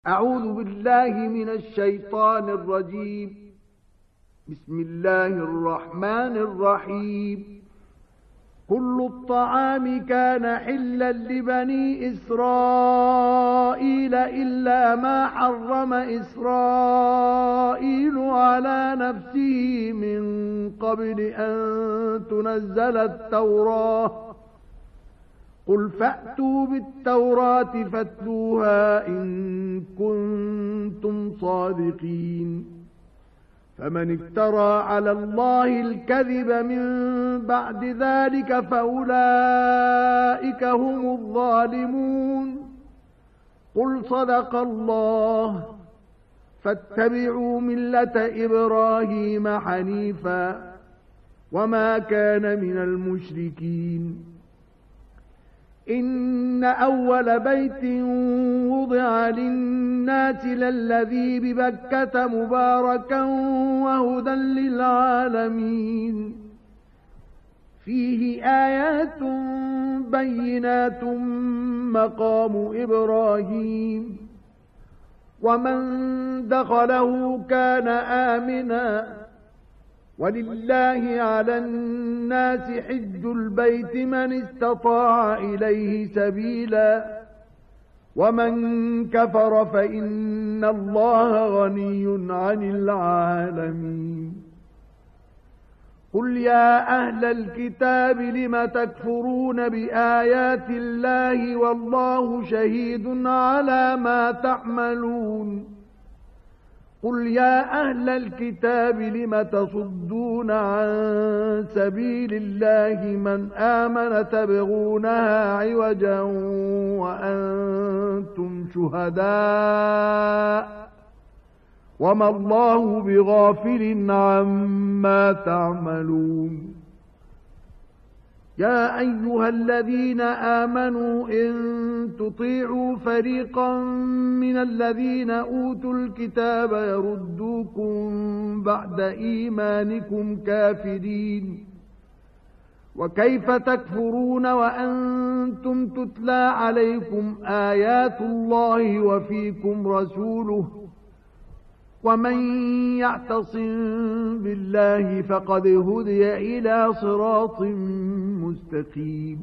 أعوذ بالله من الشيطان الرجيم. بسم الله الرحمن الرحيم. كل الطعام كان حلا لبني إسرائيل إلا ما حرم إسرائيل على نفسه من قبل أن تنزل التوراة. قل فأتوا بالتوراة فاتلوها إن كنتم صادقين. فمن افترى على الله الكذب من بعد ذلك فأولئك هم الظالمون. قل صدق الله. فاتبعوا ملة إبراهيم حنيفا وما كان من المشركين. إن أول بيت وضع للناس للذي ببكة مباركا وهدى للعالمين. فيه آيات بينات مقام إبراهيم ومن دخله كان آمنا. ولله على الناس حج البيت من استطاع إليه سبيلا ومن كفر فإن الله غني عن العالمين. قل يا أهل الكتاب لم تكفرون بآيات الله والله شهيد على ما تعملون. قل يا أهل الكتاب لم تصدون عن سبيل الله من آمن تبغونها عوجا وأنتم شهداء وما الله بغافل عما تعملون. يا أيها الذين آمنوا إن تطيعوا فريقا من الذين أوتوا الكتاب يردوكم بعد إيمانكم كافرين. وكيف تكفرون وأنتم تتلى عليكم آيات الله وفيكم رسوله ومن يعتصم بالله فقد هدي إلى صراط مستقيم.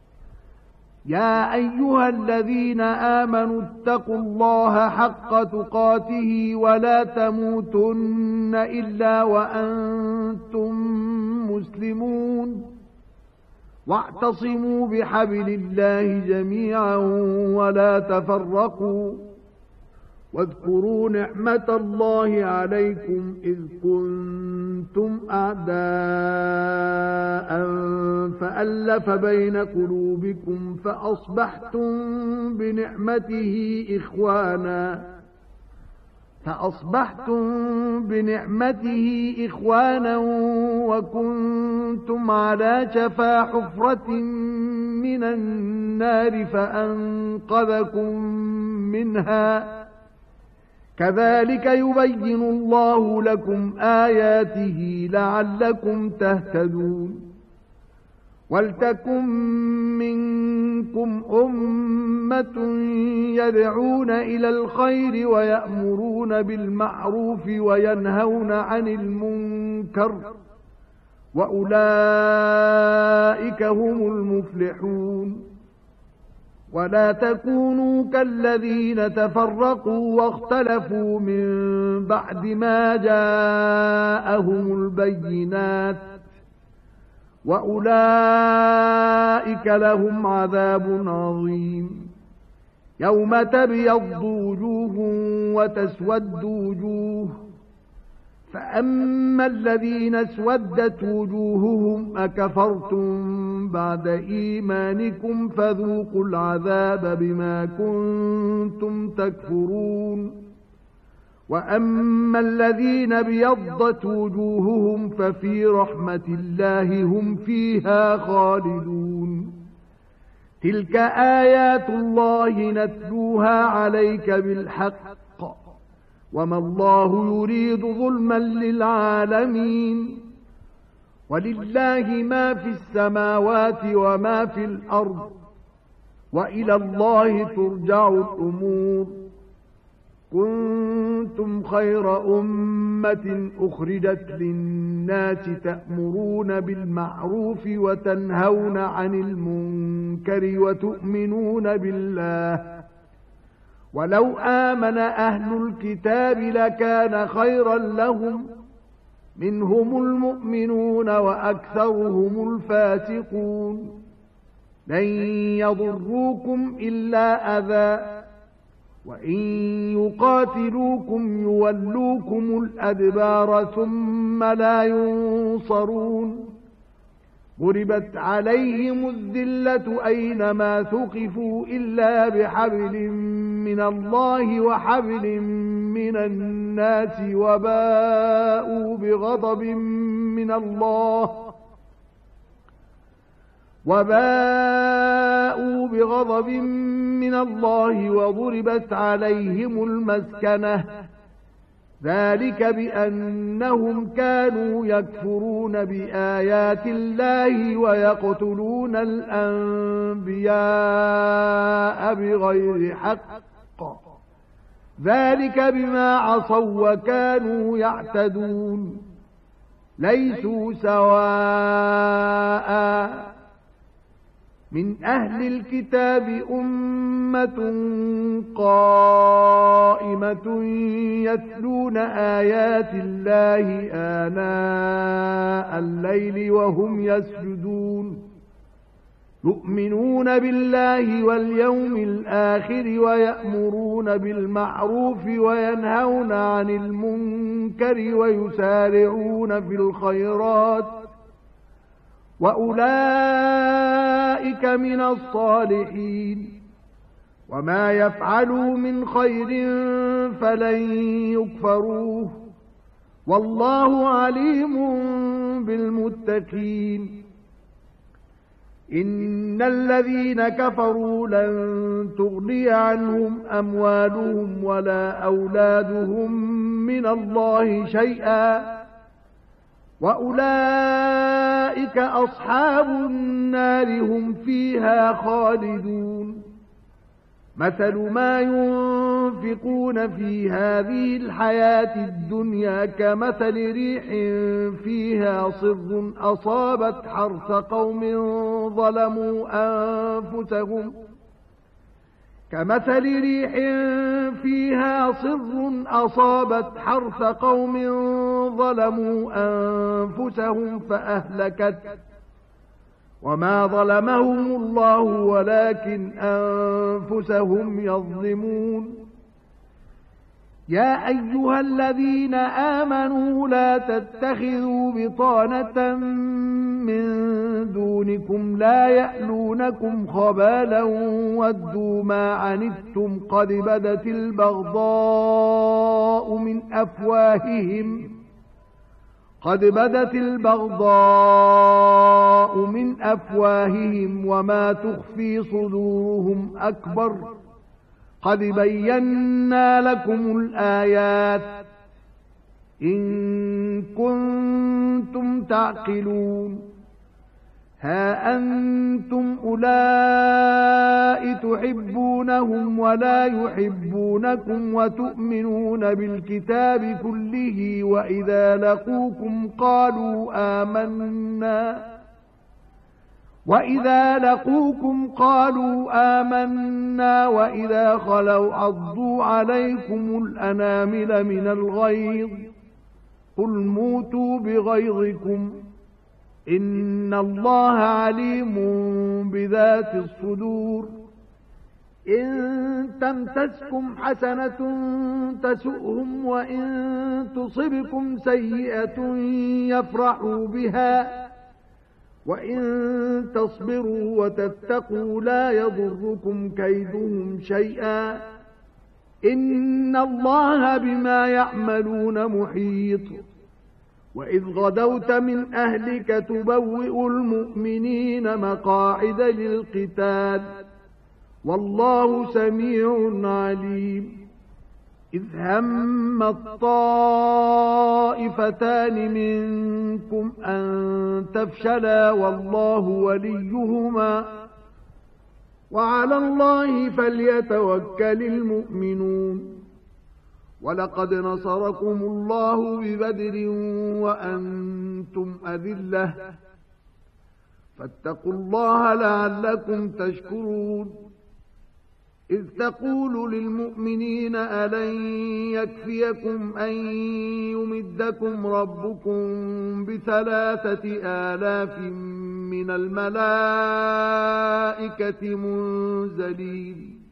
يا أيها الذين آمنوا اتقوا الله حق تقاته ولا تموتن إلا وأنتم مسلمون. واعتصموا بحبل الله جميعا ولا تفرقوا. واذكروا نعمة الله عليكم إذ كنتم أعداء فألف بين قلوبكم فأصبحتم بنعمته إخوانا وكنتم على شفا حفرة من النار فأنقذكم منها. كذلك يبين الله لكم آياته لعلكم تهتدون. ولتكن منكم أمة يدعون إلى الخير ويأمرون بالمعروف وينهون عن المنكر وأولئك هم المفلحون. ولا تكونوا كالذين تفرقوا واختلفوا من بعد ما جاءهم البينات وأولئك لهم عذاب عظيم. يوم تبيض وجوه وتسود وجوه فأما الذين اسودت وجوههم أكفرتم بعد إيمانكم فذوقوا العذاب بما كنتم تكفرون. وأما الذين ابيضت وجوههم ففي رحمة الله هم فيها خالدون. تلك آيات الله نتلوها عليك بالحق وما الله يريد ظلما للعالمين. ولله ما في السماوات وما في الأرض وإلى الله ترجع الأمور. كنتم خير أمة أخرجت للناس تأمرون بالمعروف وتنهون عن المنكر وتؤمنون بالله ولو آمن أهل الكتاب لكان خيرا لهم منهم المؤمنون وأكثرهم الفاسقون لن يضروكم إلا أذى وإن يقاتلوكم يولوكم الأدبار ثم لا ينصرون ضربت عليهم الذلة أينما ثقفوا إلا بحبل من الله وحبل من الناس وباءوا بغضب من الله وضربت عليهم المسكنة ذلك بأنهم كانوا يكفرون بآيات الله ويقتلون الأنبياء بغير حق ذلك بما عصوا وكانوا يعتدون ليسوا سواء من أهل الكتاب أمة قائمة يتلون آيات الله آناء الليل وهم يسجدون يؤمنون بالله واليوم الآخر ويأمرون بالمعروف وينهون عن المنكر ويسارعون في الخيرات وأولئك من الصالحين وما يفعلوا من خير فلن يكفروه والله عليم بالمتقين إن الذين كفروا لن تغني عنهم أموالهم ولا أولادهم من الله شيئا وأولئك أصحاب النار هم فيها خالدون مثل ما ينفقون في هذه الحياة الدنيا كمثل ريح فيها صر أصابت حرث قوم ظلموا أنفسهم فأهلكت وما ظلمهم الله ولكن أنفسهم يظلمون يا أيها الذين آمنوا لا تتخذوا بطانة من دونكم لا يألونكم خبالا ودوا ما عنتم قد بدت البغضاء من أفواههم وما تخفي صدورهم أكبر قد بينا لكم الآيات إن كنتم تعقلون ها أنتم أولئك تحبونهم ولا يحبونكم وتؤمنون بالكتاب كله وإذا لقوكم قالوا آمنا وإذا خلوا عضوا عليكم الأنامل من الغيظ قل موتوا بغيظكم إن الله عليم بذات الصدور إن تمسسكم حسنة تسؤهم وإن تصبكم سيئة يفرحوا بها وإن تصبروا وتتقوا لا يضركم كيدهم شيئا إن الله بما يعملون محيط وإذ غدوت من أهلك تبوئ المؤمنين مقاعد للقتال والله سميع عليم إذ هم الطائفتان منكم أن تفشلا والله وليهما وعلى الله فليتوكل المؤمنون ولقد نصركم الله ببدر وأنتم أذلة فاتقوا الله لعلكم تشكرون إذ تقول للمؤمنين ألن يكفيكم أن يمدكم ربكم ب3,000 من الملائكة منزلين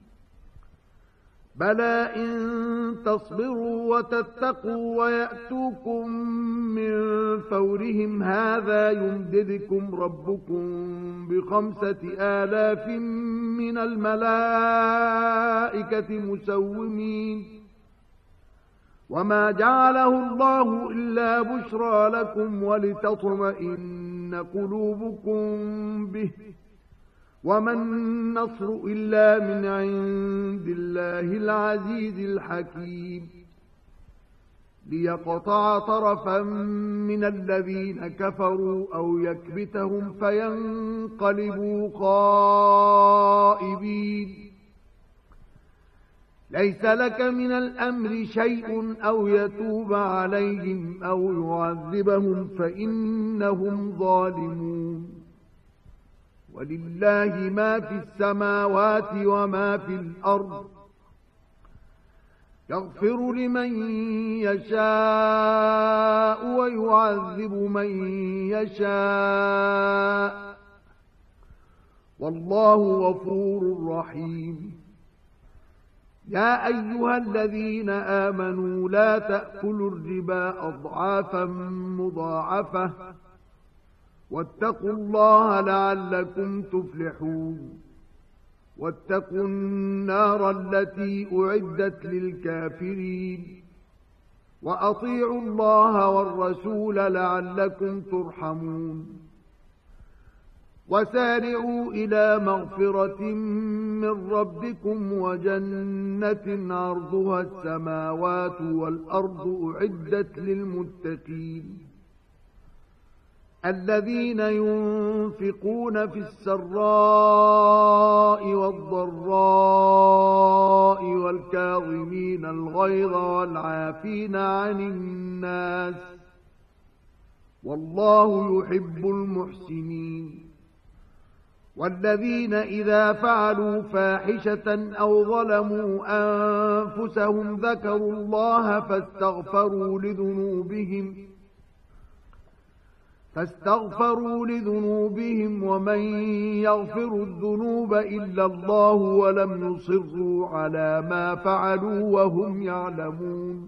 بلى إن تصبروا وتتقوا ويأتوكم من فورهم هذا يمددكم ربكم ب5,000 من الملائكة مسومين وما جعله الله إلا بشرى لكم ولتطمئن قلوبكم به وما النصر إلا من عند الله العزيز الحكيم ليقطع طرفا من الذين كفروا أو يكبتهم فينقلبوا خائبين ليس لك من الأمر شيء أو يتوب عليهم أو يعذبهم فإنهم ظالمون ولله ما في السماوات وما في الأرض يغفر لمن يشاء ويعذب من يشاء والله غفور رحيم يا أيها الذين آمنوا لا تأكلوا الربا أضعافا مضاعفة واتقوا الله لعلكم تفلحون واتقوا النار التي أعدت للكافرين وأطيعوا الله والرسول لعلكم ترحمون وسارعوا إلى مغفرة من ربكم وجنة عرضها السماوات والأرض أعدت للمتقين الذين ينفقون في السراء والضراء والكاظمين الغيظ والعافين عن الناس والله يحب المحسنين والذين إذا فعلوا فاحشة أو ظلموا أنفسهم ذكروا الله فاستغفروا لذنوبهم ومن يغفر الذنوب إلا الله ولم يصروا على ما فعلوا وهم يعلمون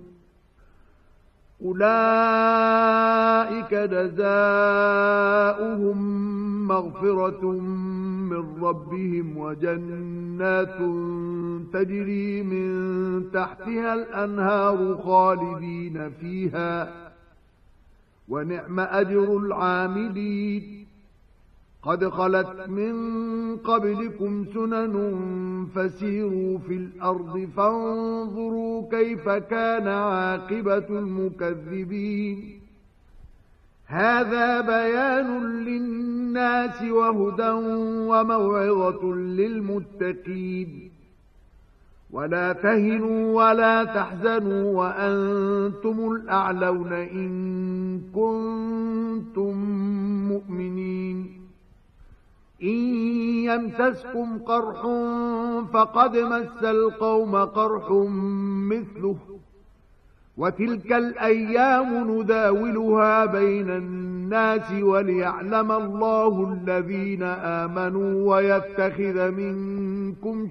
أولئك جزاؤهم مغفرة من ربهم وجنات تجري من تحتها الأنهار خالدين فيها ونعم أجر العاملين قد خلت من قبلكم سنن فسيروا في الأرض فانظروا كيف كان عاقبة المكذبين هذا بيان للناس وهدى وموعظة للمتقين ولا تهنوا ولا تحزنوا وأنتم الأعلون إن كنتم مؤمنين إن يمسسكم قرح فقد مس القوم قرح مثله وتلك الأيام نداولها بين الناس وليعلم الله الذين آمنوا ويتخذ منكم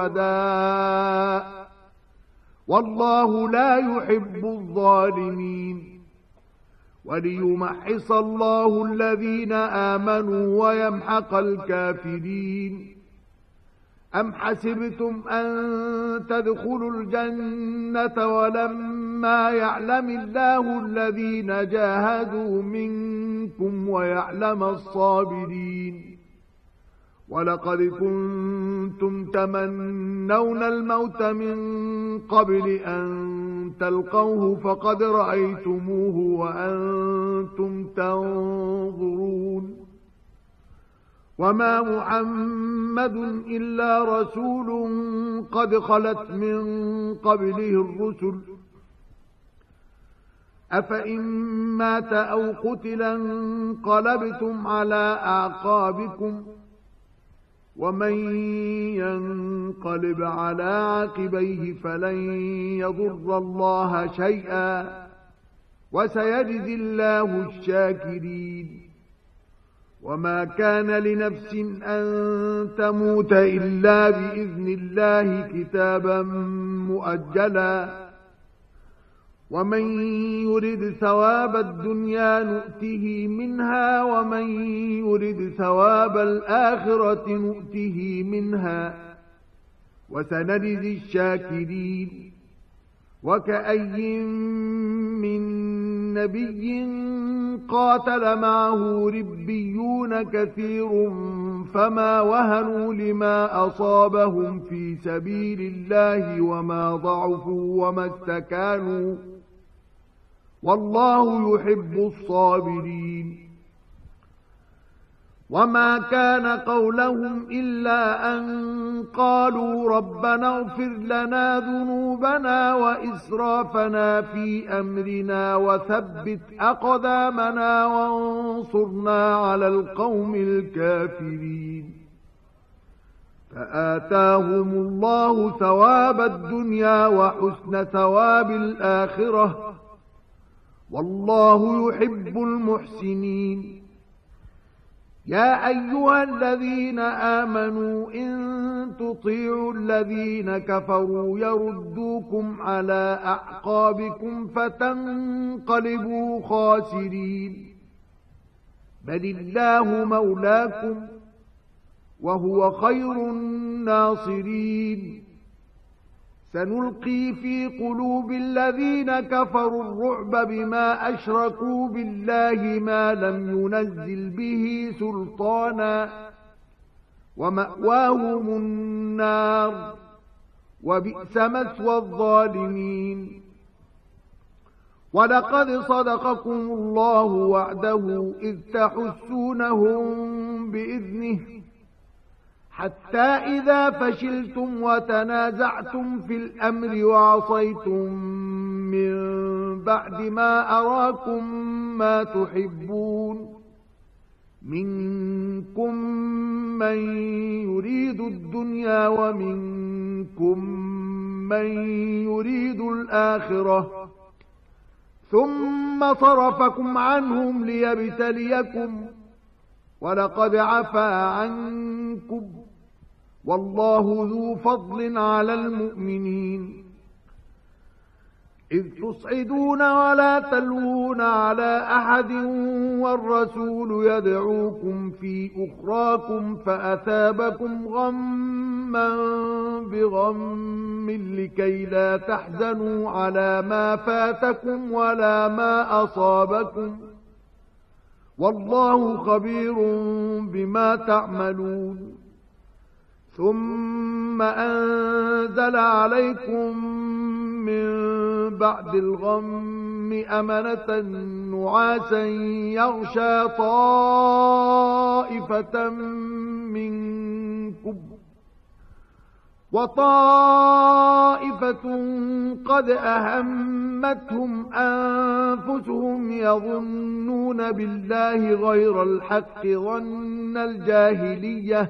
شهداء والله لا يحب الظالمين وليمحص الله الذين آمنوا ويمحق الكافرين أم حسبتم أن تدخلوا الجنة ولما يعلم الله الذين جاهدوا منكم ويعلم الصابرين ولقد كنتم تمنون الموت من قبل أن تلقوه فقد رأيتموه وأنتم تنظرون وما محمد إلا رسول قد خلت من قبله الرسل أفإن مات أو قتلا انقلبتم على أعقابكم ومن ينقلب على عقبيه فلن يضر الله شيئا وسيجزي الله الشاكرين وما كان لنفس أن تموت إلا بإذن الله كتابا مؤجلا ومن يرد ثواب الدنيا نؤته منها ومن يرد ثواب الآخرة نؤته منها وسنجزي الشاكرين وكأي من نبي قاتل معه ربيون كثير فما وهنوا لما أصابهم في سبيل الله وما ضعفوا وما استكانوا والله يحب الصابرين وما كان قولهم إلا أن قالوا ربنا اغفر لنا ذنوبنا وإسرافنا في أمرنا وثبت أقدامنا وانصرنا على القوم الكافرين فآتاهم الله ثواب الدنيا وحسن ثواب الآخرة والله يحب المحسنين يا أيها الذين آمنوا إن تطيعوا الذين كفروا يردوكم على أعقابكم فتنقلبوا خاسرين بل الله مولاكم وهو خير الناصرين سنلقي في قلوب الذين كفروا الرعب بما أشركوا بالله ما لم ينزل به سلطانا ومأواهم النار وبئس مثوى الظالمين ولقد صدقكم الله وعده إذ تحسونهم بإذنه حتى إذا فشلتم وتنازعتم في الأمر وعصيتم من بعد ما أراكم ما تحبون منكم من يريد الدنيا ومنكم من يريد الآخرة ثم صرفكم عنهم ليبتليكم ولقد عفا عنكم والله ذو فضل على المؤمنين إذ تصعدون ولا تلوون على أحد والرسول يدعوكم في أخراكم فأثابكم غما بغم لكي لا تحزنوا على ما فاتكم ولا ما أصابكم والله خبير بما تعملون ثم أنزل عليكم من بعد الغم أمنة نعاسا يغشى طائفة منكم وطائفة قد أهمتهم أنفسهم يظنون بالله غير الحق ظن الجاهلية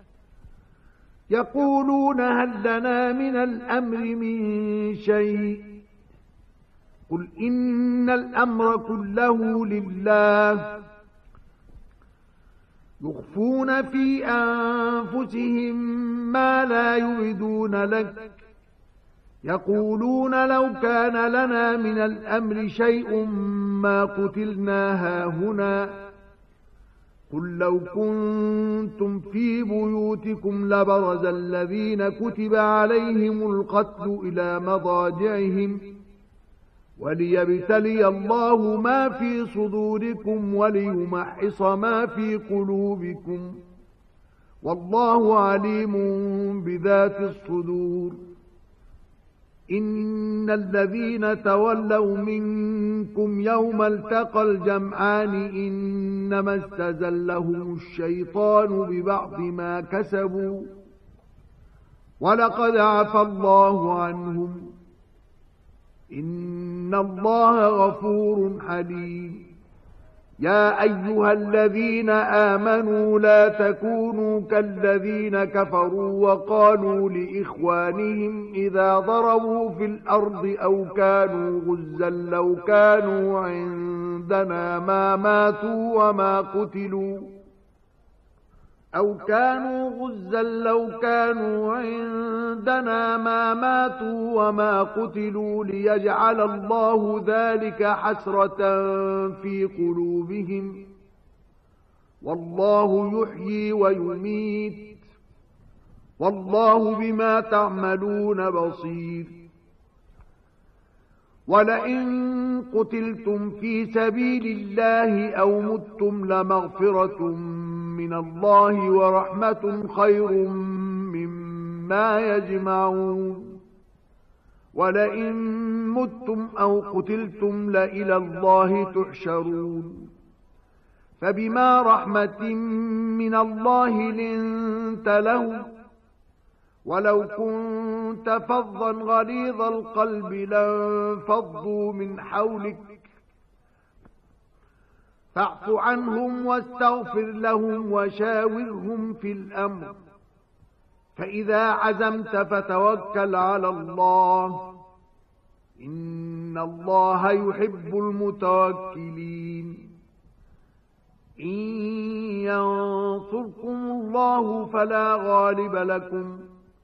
يقولون هل لنا من الأمر من شيء قل إن الأمر كله لله يخفون في أنفسهم ما لا يبدون لك يقولون لو كان لنا من الأمر شيء ما قتلنا هاهنا قل لو كنتم في بيوتكم لبرز الذين كتب عليهم القتل إلى مضاجعهم وليبتلي الله ما في صدوركم وليمحص ما في قلوبكم والله عليم بذات الصدور إن الذين تولوا منكم يوم التقى الجمعان إنما استزلهم الشيطان ببعض ما كسبوا ولقد عفى الله عنهم إن الله غفور حليم. يا أيها الذين آمنوا لا تكونوا كالذين كفروا وقالوا لإخوانهم إذا ضربوا في الأرض أو كانوا غزا لو كانوا عندنا ما ماتوا وما قتلوا ليجعل الله ذلك حسرة في قلوبهم والله يحيي ويميت والله بما تعملون بصير. ولئن قتلتم في سبيل الله أو متم لمغفرة من الله ورحمة خير مما يجمعون. ولئن متم أو قتلتم لإلى الله تحشرون. فبما رحمة من الله لنت لهم ولو كنت فظا غليظ القلب لانفضوا من حولك فاعف عنهم واستغفر لهم وشاورهم في الأمر فإذا عزمت فتوكل على الله إن الله يحب المتوكلين. إن ينصركم الله فلا غالب لكم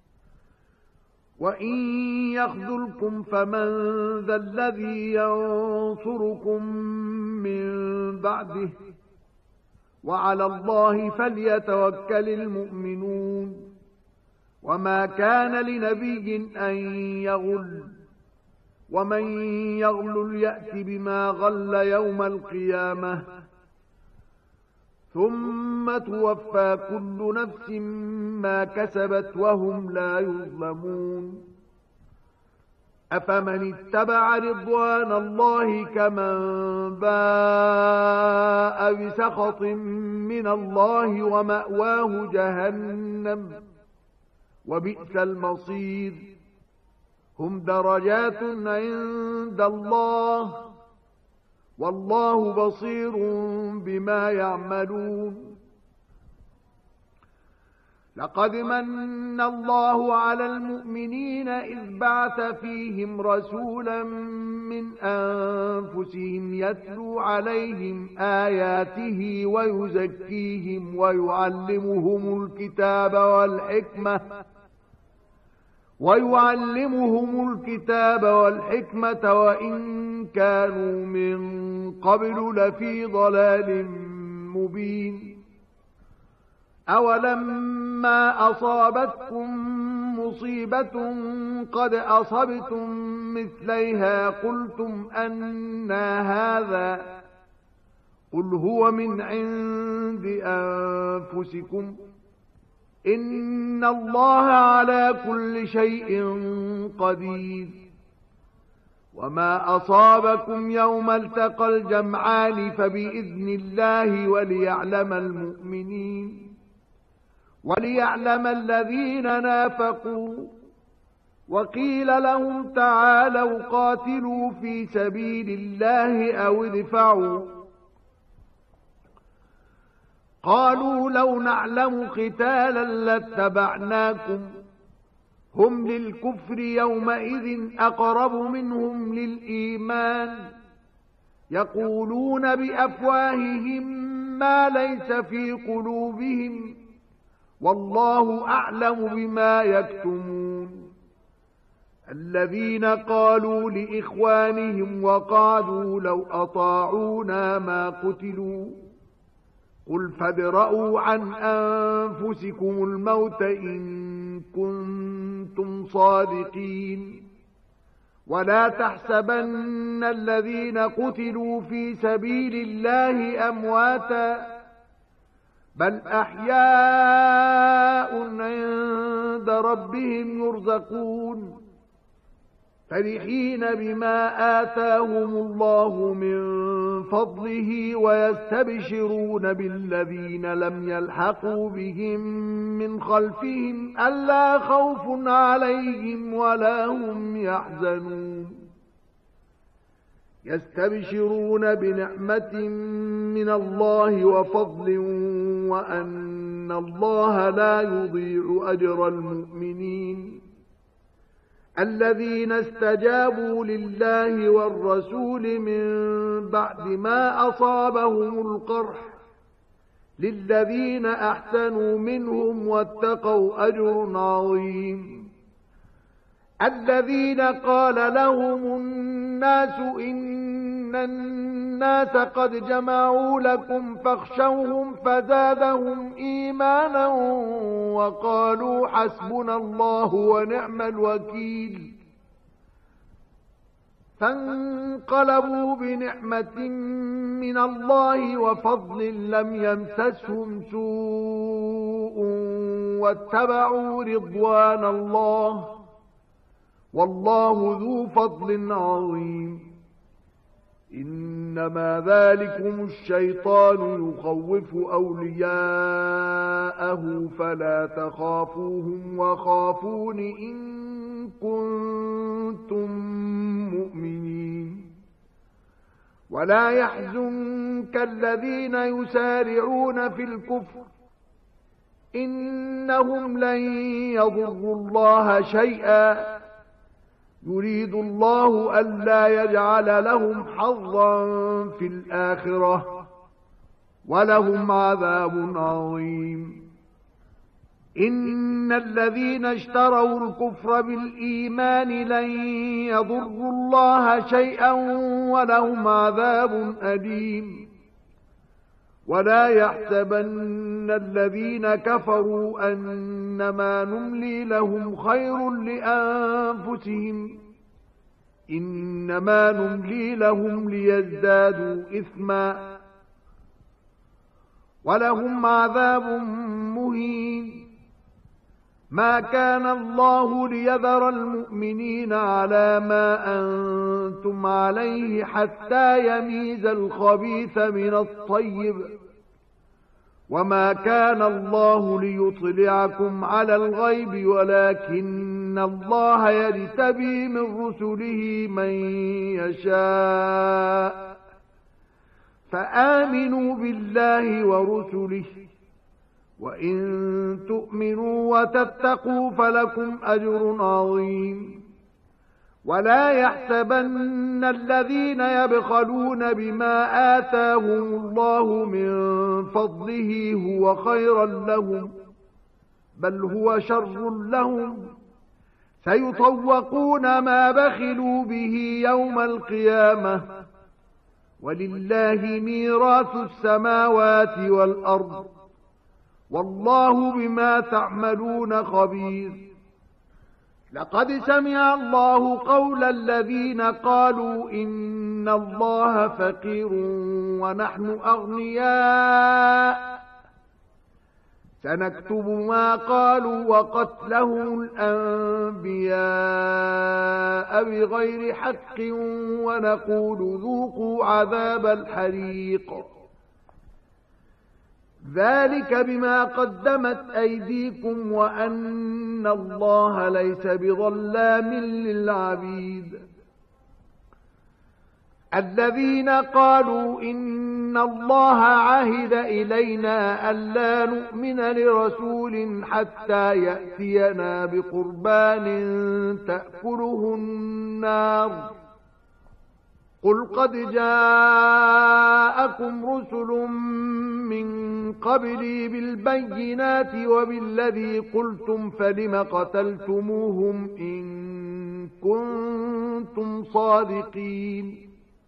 وإن يخذلكم فمن ذا الذي ينصركم من بعده وعلى الله فليتوكل المؤمنون. وما كان لنبي أن يغل ومن يغل يأت بما غل يوم القيامة ثم توفى كل نفس ما كسبت وهم لا يظلمون. أفمن اتبع رضوان الله كمن باء بسخط من الله ومأواه جهنم وبئس المصير. هم درجات عند الله والله بصير بما يعملون. لقد من الله على المؤمنين إذ بعث فيهم رسولا من أنفسهم يتلو عليهم آياته ويزكيهم ويعلمهم الكتاب والحكمة وإن كانوا من قبل لفي ضلال مبين. أولما أصابتكم مصيبة قد أصبتم مثليها قلتم أنى هذا قل هو من عند أنفسكم إن الله على كل شيء قدير. وما أصابكم يوم التقى الجمعان فبإذن الله وليعلم الذين نافقوا. وقيل لهم تعالوا قاتلوا في سبيل الله أو ادفعوا قالوا لو نعلم قتالا لاتبعناكم هم للكفر يومئذ أقرب منهم للإيمان يقولون بأفواههم ما ليس في قلوبهم والله أعلم بما يكتمون. الذين قالوا لإخوانهم وقعدوا لو أطاعونا ما قتلوا قل فادرءوا عن أنفسكم الموت إن كنتم صادقين. ولا تحسبن الذين قتلوا في سبيل الله أمواتا بل أحياء عند ربهم يرزقون فرحين بما آتاهم الله من فضله ويستبشرون بالذين لم يلحقوا بهم من خلفهم ألا خوف عليهم ولا هم يحزنون. يستبشرون بنعمة من الله وفضل وأن الله لا يضيع أجر المؤمنين الذين استجابوا لله والرسول من بعد ما أصابهم القرح للذين أحسنوا منهم واتقوا أجر عظيم الذين قال لهم الناس إن الناس قد جمعوا لكم فاخشوهم فزادهم إيمانا وقالوا حسبنا الله ونعم الوكيل فانقلبوا بنعمة من الله وفضل لم يمسسهم سوء واتبعوا رضوان الله والله ذو فضل عظيم إنما ذلكم الشيطان يخوف أولياءه فلا تخافوهم وخافون إن كنتم مؤمنين ولا يحزنك الذين يسارعون في الكفر إنهم لن يضروا الله شيئا يريد الله ألا يجعل لهم حظا في الآخرة ولهم عذاب عظيم إن الذين اشتروا الكفر بالإيمان لن يضروا الله شيئا ولهم عذاب أليم ولا يحسبن الذين كفروا أنما نملي لهم خير لأنفسهم إنما نملي لهم ليزدادوا إثما ولهم عذاب مهين ما كان الله ليذر المؤمنين على ما أنتم عليه حتى يميز الخبيث من الطيب وما كان الله ليطلعكم على الغيب ولكن الله يجتبي من رسله من يشاء فآمنوا بالله ورسله وإن تؤمنوا وتتقوا فلكم أجر عظيم ولا يحسبن الذين يبخلون بما آتاهم الله من فضله هو خيرا لهم بل هو شر لهم سيطوقون ما بخلوا به يوم القيامة ولله ميراث السماوات والأرض والله بما تعملون خبير لقد سمع الله قول الذين قالوا إن الله فقير ونحن أغنياء سنكتب ما قالوا وقتلهم الأنبياء بغير حق ونقول ذوقوا عذاب الحريق ذلك بما قدمت أيديكم وأن الله ليس بظلام للعبيد الذين قالوا إن الله عهد إلينا ألا نؤمن لرسول حتى يأتينا بقربان تأكله النار قل قد جاءكم رسل من قبلي بالبينات وبالذي قلتم فلم قتلتموهم إن كنتم صادقين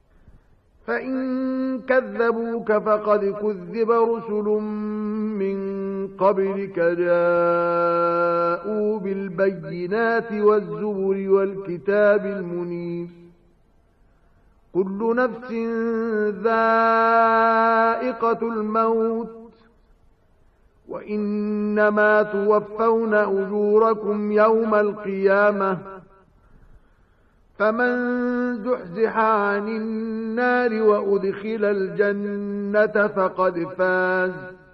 فإن كذبوك فقد كذب رسل من قبلك جاءوا بالبينات والزبر والكتاب المنير كل نفس ذائقة الموت وإنما توفون أجوركم يوم القيامة فمن زحزح عن النار وأدخل الجنة فقد فاز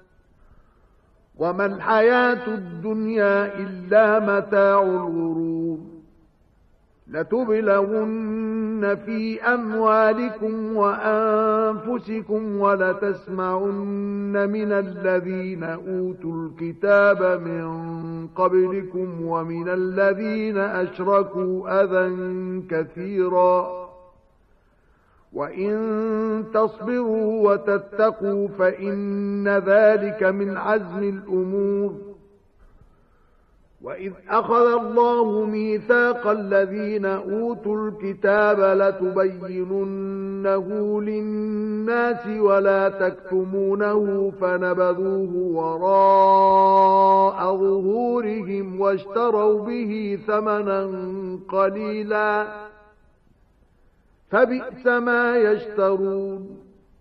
وما الحياة الدنيا إلا متاع الغرور لتبلون في أموالكم وأنفسكم ولتسمعن من الذين أوتوا الكتاب من قبلكم ومن الذين أشركوا أذى كثيرا وإن تصبروا وتتقوا فإن ذلك من عزم الأمور وإذ أخذ الله ميثاق الذين أوتوا الكتاب لتبيننه للناس ولا تكتمونه فنبذوه وراء ظهورهم واشتروا به ثمنا قليلا فبئس ما يشترون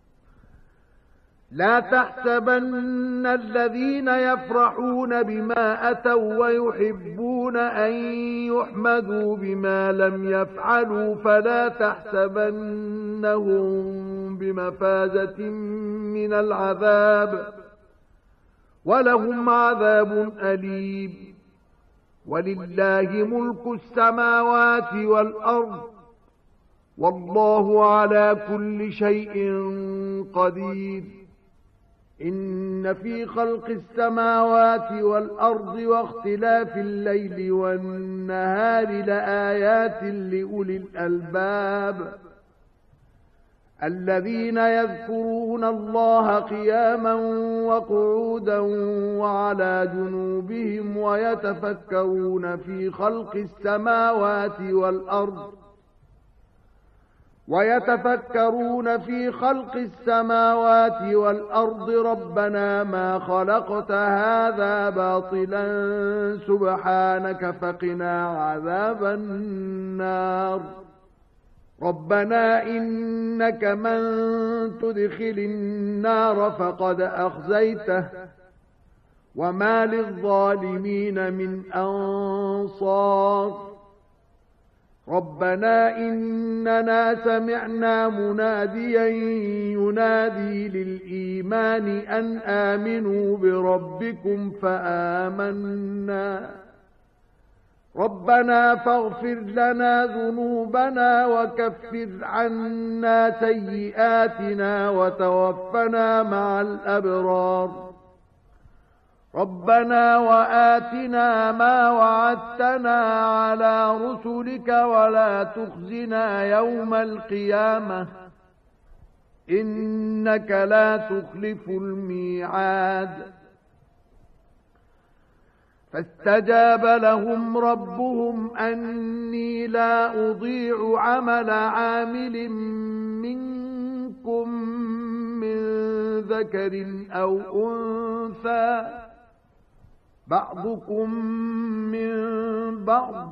لا تحسبن الذين يفرحون بما أتوا ويحبون أن يحمدوا بما لم يفعلوا فلا تحسبنهم بمفازة من العذاب ولهم عذاب أليم ولله ملك السماوات والأرض والله على كل شيء قدير إن في خلق السماوات والأرض واختلاف الليل والنهار لآيات لأولي الألباب الذين يذكرون الله قياما وقعودا وعلى جنوبهم ويتفكرون في خلق السماوات والأرض ربنا ما خلقت هذا باطلا سبحانك فقنا عذاب النار ربنا إنك من تدخل النار فقد أخزيته وما للظالمين من أنصار ربنا إننا سمعنا مناديا ينادي للإيمان أن آمنوا بربكم فآمنا ربنا فاغفر لنا ذنوبنا وكفر عنا سيئاتنا وتوفنا مع الأبرار ربنا وآتنا ما وعدتنا على رسلك ولا تخزنا يوم القيامة إنك لا تخلف الميعاد فاستجاب لهم ربهم أني لا أضيع عمل عامل منكم من ذكر أو أنثى بعضكم من بعض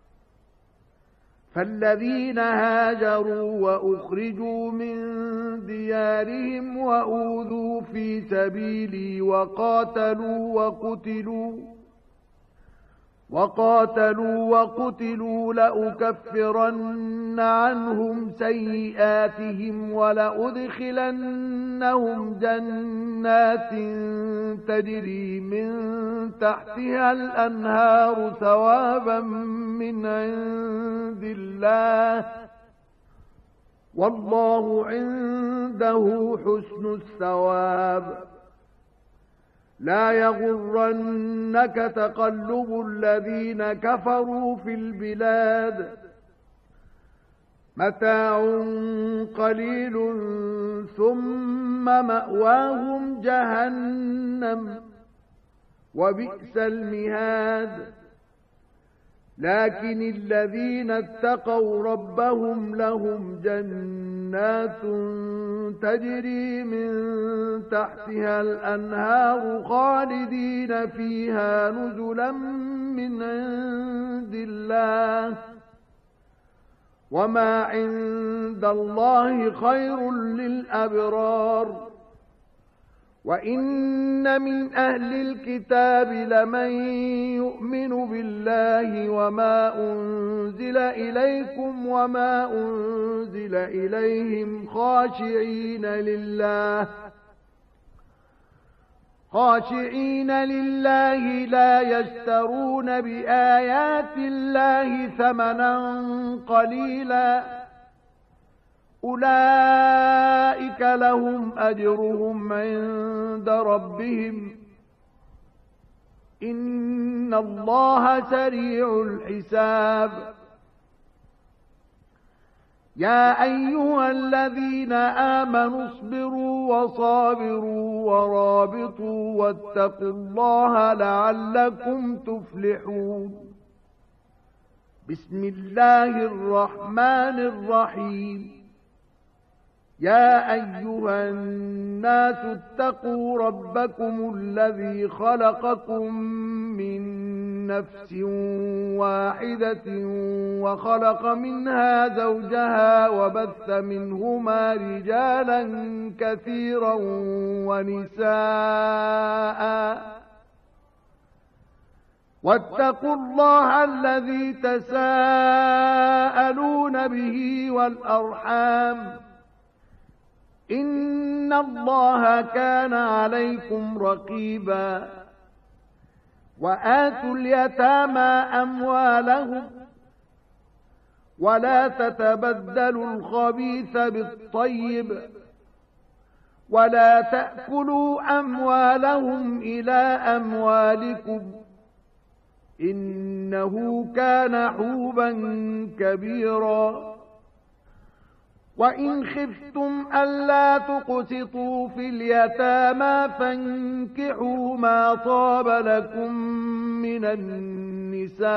فالذين هاجروا وأخرجوا من ديارهم وأوذوا في سبيلي وقاتلوا وقتلوا لأكفرن عنهم سيئاتهم ولأدخلنهم جنات تجري من تحتها الأنهار ثوابا من عند الله والله عنده حسن الثواب لا يغرنك تقلب الذين كفروا في البلاد متاع قليل ثم مأواهم جهنم وبئس المهاد لكن الذين اتقوا ربهم لهم جنات تجري من تحتها الأنهار خالدين فيها نزلا من عند الله وما عند الله خير للأبرار وإن من أهل الكتاب لمن يؤمن بالله وما أنزل إليكم وما أنزل إليهم خاشعين لله لا يشترون بآيات الله ثمنا قليلا أولئك لهم أجرهم عند ربهم إن الله سريع الحساب يا أيها الذين آمنوا اصبروا وصابروا ورابطوا واتقوا الله لعلكم تفلحون بسم الله الرحمن الرحيم يا أيها الناس اتقوا ربكم الذي خلقكم من نفس واحدة وخلق منها زوجها وبث منهما رجالا كثيرا ونساء واتقوا الله الذي تساءلون به والأرحام إن الله كان عليكم رقيبا وآتوا اليتامى أموالهم ولا تتبدلوا الخبيث بالطيب ولا تأكلوا أموالهم إلى أموالكم إنه كان حوبا كبيرا وإن خفتم ألا تقسطوا في اليتامى فانكحوا ما طاب لكم من النساء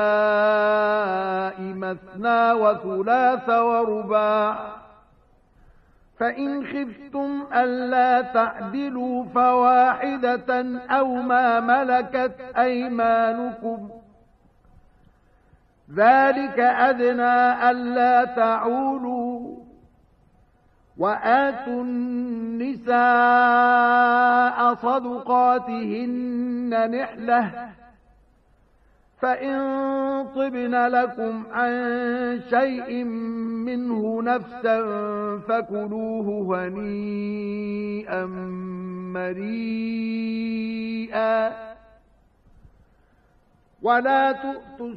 مثنى وثلاث ورباع فإن خفتم ألا تعدلوا فواحدة أو ما ملكت أيمانكم ذلك أدنى ألا تعولوا وآتوا النساء صدقاتهن نحلة فإن طبن لكم عن شيء منه نفسا فكلوه هنيئا مريئا ولا تؤتوا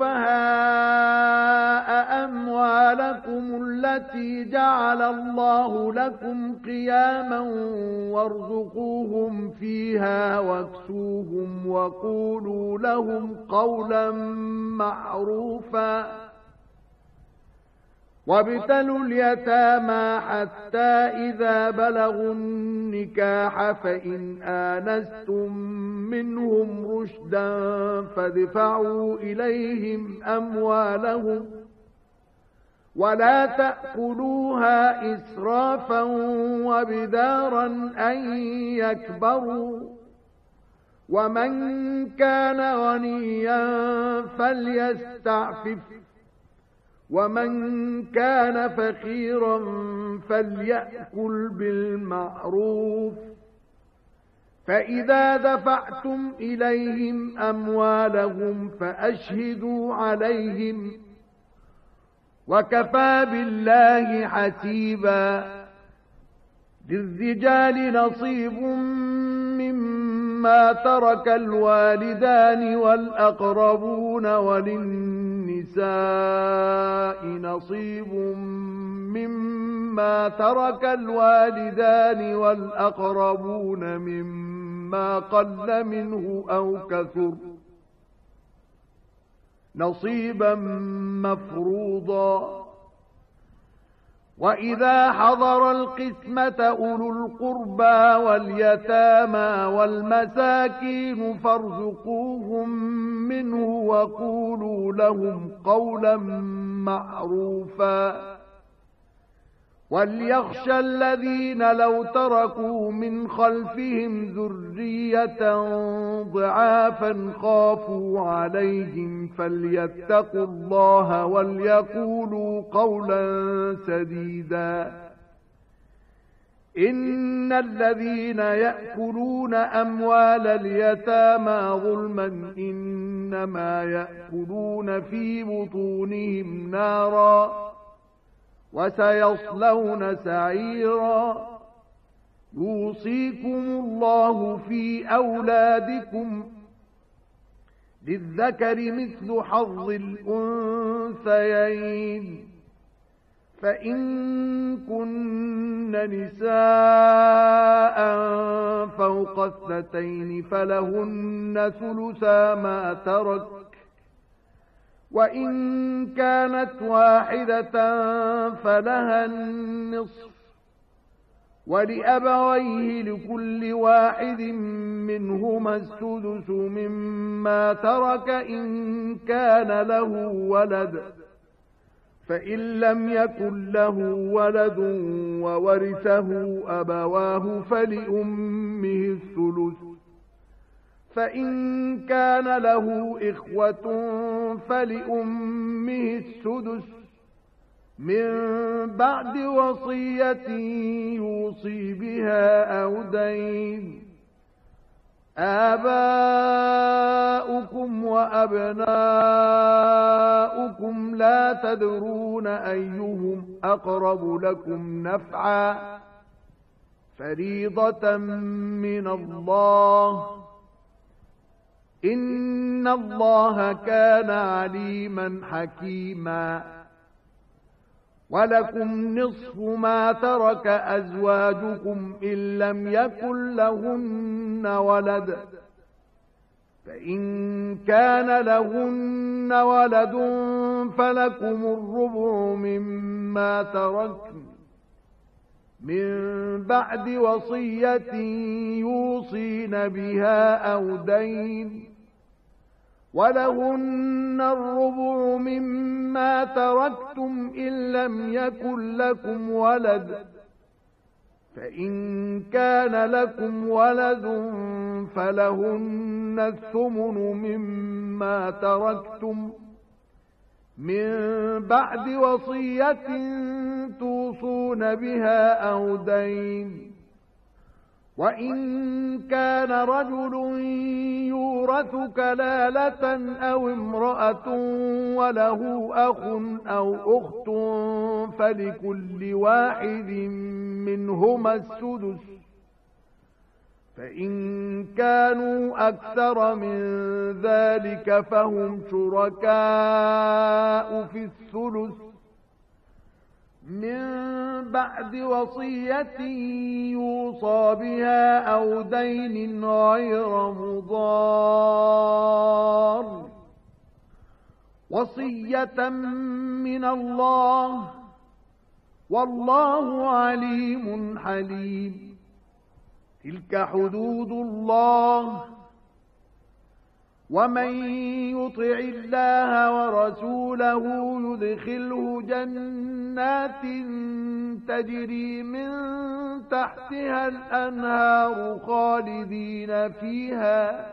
السفهاء أموالكم التي جعل الله لكم قياما وارزقوهم فيها واكسوهم وقولوا لهم قولا معروفا وابتلوا اليتامى حتى إذا بلغوا النكاح فإن آنستم منهم رشدا فادفعوا إليهم أموالهم ولا تأكلوها إسرافا وبدارا أن يكبروا ومن كان غنيا فليستعفف ومن كان فقيرا فليأكل بالمعروف فإذا دفعتم إليهم أموالهم فأشهدوا عليهم وكفى بالله حسيبا للرجال نصيب مما ترك الوالدان والأقربون وللنساء نصيب مما ترك الوالدان والأقربون مما قل منه أو كثر نصيبا مفروضا وإذا حضر القسمة أولو القربى واليتامى والمساكين فارزقوهم منه وقولوا لهم قولا معروفا وليخشى الذين لو تركوا من خلفهم ذرية ضعافا خافوا عليهم فليتقوا الله وليقولوا قولا سديدا إن الذين يأكلون أموال اليتامى ظلما إنما يأكلون في بطونهم نارا وسيصلون سعيرا يوصيكم الله في أولادكم للذكر مثل حظ الأنثيين فإن كن نساء فوق 2 فلهن ثلثا ما ترك وإن كانت واحدة فلها النصف ولأبويه لكل واحد منهما السدس مما ترك إن كان له ولد فإن لم يكن له ولد وورثه أبواه فلأمه الثلث فإن كان له إخوة فلأمه السدس من بعد وصية يوصي بها أو دين آباؤكم وأبناؤكم لا تدرون أيهم أقرب لكم نفعا فريضة من الله إن الله كان عليما حكيما ولكم نصف ما ترك أزواجكم إن لم يكن لهن ولد فإن كان لهن ولد فلكم الربع مما تركن من بعد وصية يوصين بها أو دين ولهن الربع مما تركتم إن لم يكن لكم ولد فإن كان لكم ولد فلهن الثمن مما تركتم من بعد وصية توصون بها أو دين وإن كان رجل يورث كلالة أو امرأة وله أخ أو أخت فلكل واحد منهما السدس فإن كانوا أكثر من ذلك فهم شركاء في الثلث من بعد وصية يوصى بها أو دين غير مضار وصية من الله والله عليم حليم تلك حدود الله ومن يطع الله ورسوله يدخله جنات تجري من تحتها الأنهار خالدين فيها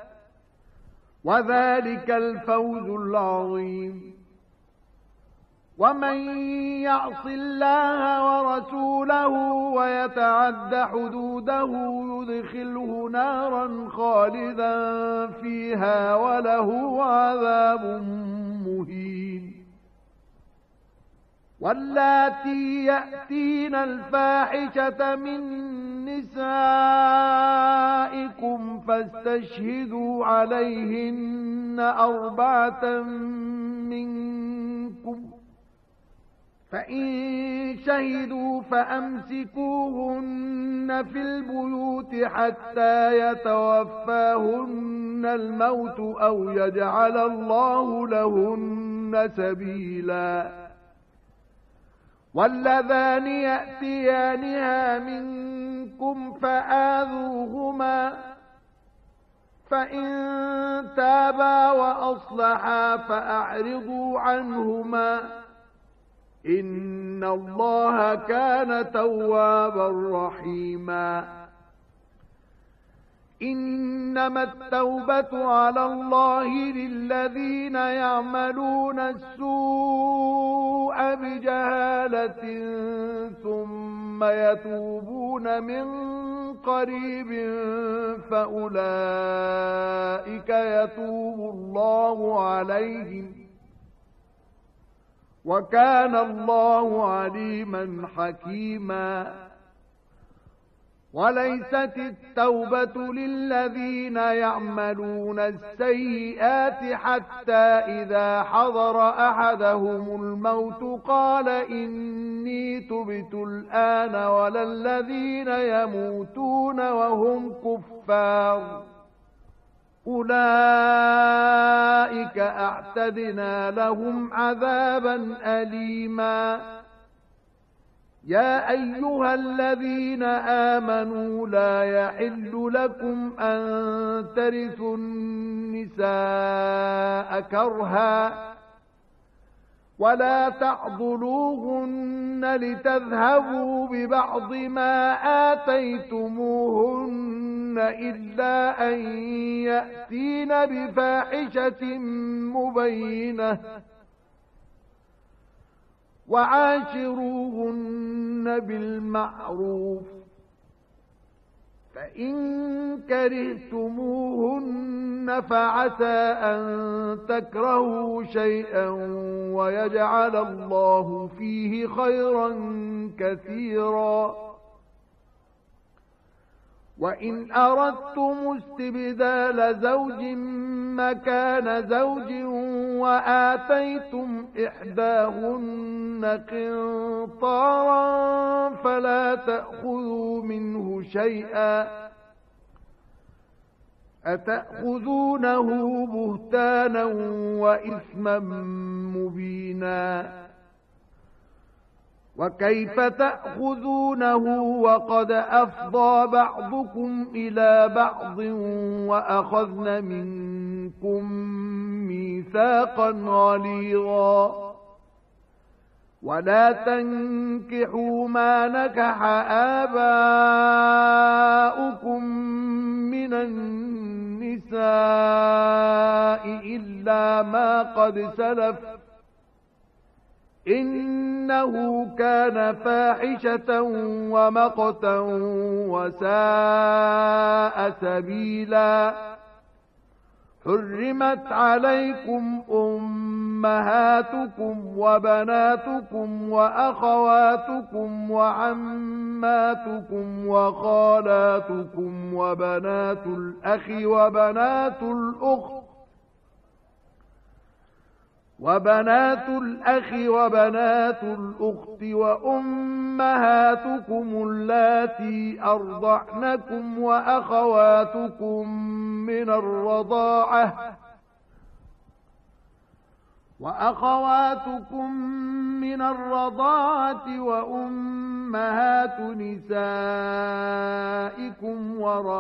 وذلك الفوز العظيم ومن يعص الله ورسوله ويتعد حدوده يدخله نارا خالدا فيها وله عذاب مهين واللاتي يأتين الفاحشة من نسائكم فاستشهدوا عليهن 4 منكم فإن شهدوا فأمسكوهن في البيوت حتى يتوفاهن الموت أو يجعل الله لهن سبيلا واللذان يأتيانها منكم فآذوهما فإن تابا وأصلحا فأعرضوا عنهما إن الله كان توابا رحيما إنما التوبة على الله للذين يعملون السوء بجهالة ثم يتوبون من قريب فأولئك يتوب الله عليهم وكان الله عليما حكيما وليست التوبة للذين يعملون السيئات حتى إذا حضر أحدهم الموت قال إني تبت الآن ولا الذين يموتون وهم كفار أولئك أعتدنا لهم عذابا أليما يا أيها الذين آمنوا لا يحل لكم أن ترثوا النساء كرها ولا تعضلوهن لتذهبوا ببعض ما آتيتموهن إلا أن يأتين بفاحشة مبينة وعاشروهن بالمعروف فإن كرهتموهن فعسى أن تكرهوا شيئا ويجعل الله فيه خيرا كثيرا وإن أردتم استبدال زوج مكان زوج وآتيتم إحداهن قنطارا فلا تأخذوا منه شيئا أتأخذونه بهتانا وإثما مبينا وكيف تأخذونه وقد أفضى بعضكم إلى بعض وأخذن منكم ميثاقا غليظا ولا تنكحوا ما نكح آباؤكم من النساء إلا ما قد سلف إنه كان فاحشة ومقتا وساء سبيلا حرمت عليكم أمهاتكم وبناتكم وأخواتكم وعماتكم وخالاتكم وبنات الأخ وبنات الأخت وأمهاتكم اللاتي أرضعنكم وأخواتكم من الرضاعة وأمهات نسائكم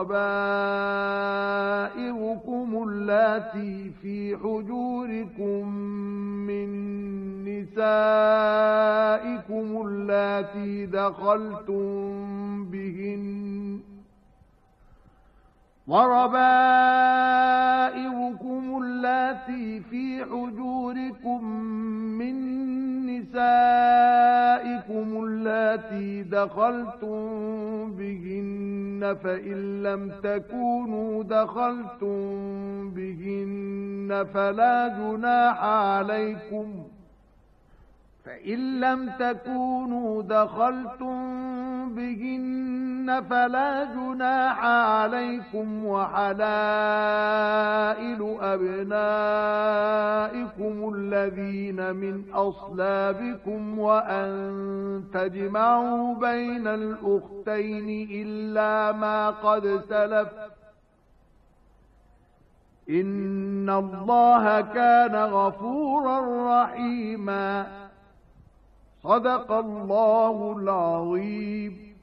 وربائبكم اللاتي في حجوركم من نسائكم اللاتي دخلتم بهن وربائبكم اللاتي في حجوركم من نسائكم اللاتي دخلتم بهن فإن لم تكونوا دخلتم بهن فلا جناح عليكم وحلائل أبنائكم الذين من أصلابكم وأن تجمعوا بين الأختين إلا ما قد سلف إن الله كان غفورا رحيما صدق الله العظيم.